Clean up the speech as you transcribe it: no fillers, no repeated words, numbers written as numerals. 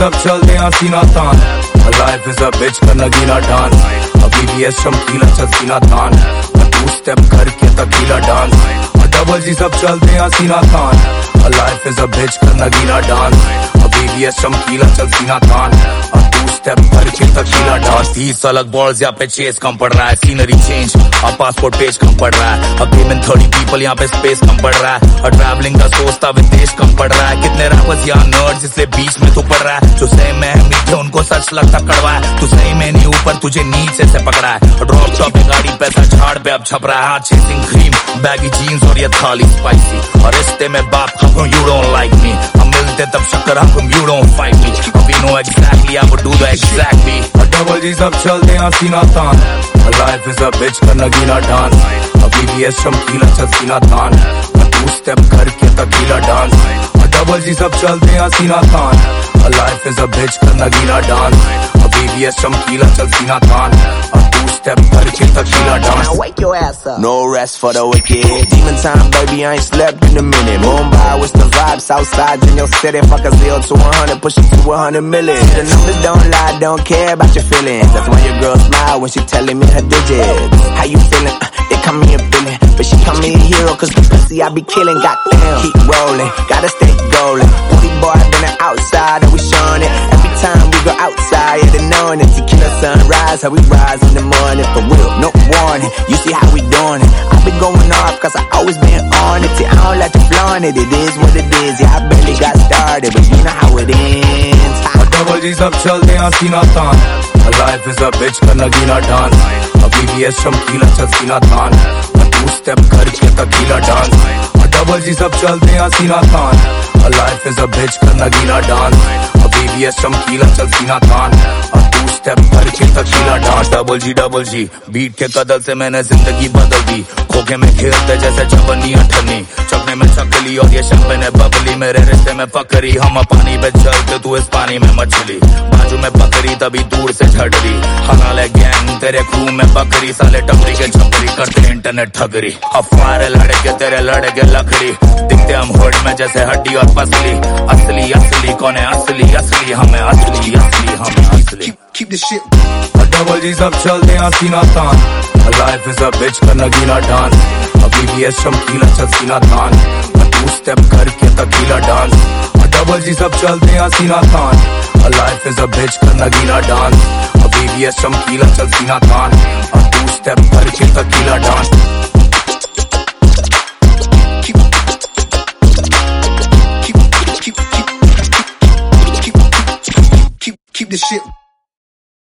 सब चलते हैं सीना तान, लाइफ इज अ बिच कर नगीना डांस, अभी भी है शमकीला चल सीना तान, टू स्टेप करके तकीला डांस, डबल जी सब चलते हैं सीना तान, लाइफ इज अ बिच कर नगीना डांस, अभी भी है शमकीला चल सीना तान, टू स्टेप करके तकीला डांस। 30 अलग बॉल्स यहाँ पे चेस कम पड़ रहा है, सीनरी चेंज और पासपोर्ट पेज कम पड़ रहा है, अब गेम इन 30 पीपल यहाँ पे स्पेस कम पड़ रहा है, और ट्रैवलिंग का सोचता विदेश कम पड़ रहा है, कितने रैपर्स यहाँ नर्ड्स इसलिए बीच में तू पड़ रहा है, जो सही में मीठे उनको सच लगता कड़वा है, तू सही में नहीं ऊपर तुझे नीचे से पकड़ा है, ड्रॉप टॉप में गाड़ी पैसा झाड़ पे अब छप रहा है, हाथ चेसिंग क्रीम बैगी जीन्स और ये थाली स्पाइसी, और रिश्ते में बाप हम यू डोंट लाइक मी, हम मिलते तब शक्कर हम you don't fight me, we know exactly I would do the exactly, double G सब चलते हैं सीना तान, लाइफ इज अ बिच कर नगीना डांस, अभी भी है शमकीला चल सीना तान, टू स्टेप करके तकीला डांस, डबल जी सब चलते हैं सीना तान, लाइफ इज अ बिच कर नगीना डांस, अभी भी है शमकीला चल सीना तान, टू स्टेप करके tequila dance. Wake your ass up. No rest for the wicked. Demon time, baby, I ain't slept in a minute. Mumbai, what's the vibes? Outside in your city, fuck a 0 to 100, push it to 100 million. The numbers don't lie, don't care about your feelings. That's why your girl smile when she telling me her digits. How you feeling? They call me a villain, but she call me a hero, cause the pussy I be killing. Goddamn, keep rolling, gotta stay golden. Booty boy, been an outside, and we showing it. Every time we go outside, yeah, they knowing it. Tequila sunrise, how we rise in the morning. For real, no warning, you see how we doing it. I been going off, cause I always been on it. I don't like to flaunt it, it is what it is. Yeah, I barely got started, but you know how it ends. Double G सब चलते हैं सीना तान, life is a बिच कर Nagina dance, अभी भी है शमकीला चल सीना तान, टू स्टेप करके तकीला डांस, डबल जी सब चलते हैं सीना तान, लाइफ इज अ बिच कर नगीना डांस, अभी भी है शमकीला चल सीना तान, टू स्टेप करके tequila dance, double G beat के कदल से मैंने जिंदगी बदल दी, खोखे में खेलते जैसे चवनी अठनी, चकने में चकली और ये शंपे ने बबली, मेरे रिश्ते में फकरी, हम पानी पे चलते तू इस पानी में मछली, बाजू में बकरी तभी दूर से झड़ली, हलाल है गैंग तेरे क्रू में बकरी, साले टपरी के छपरी करते इंटरनेट ठगरी, अफवार लड़के तेरे लड़के लकड़ी, दिखते हम होड़ में जैसे हड्डी और पसली, असली असली कौन है असली असली, हमें असली असली हमें असली। Keep the shit. Double G सब चलते हैं सीना तान, लाइफ इज अ बिच कर नगीना डांस, अभी भी है शमकीला चल सीना तान, टू स्टेप करके तकीला डांस, डबल जी सब चलते हैं सीना तान, लाइफ इज अ बिच कर नगीना डांस, अभी भी है शमकीला चल सीना तान, टू स्टेप करके tequila dance. Keep the shit.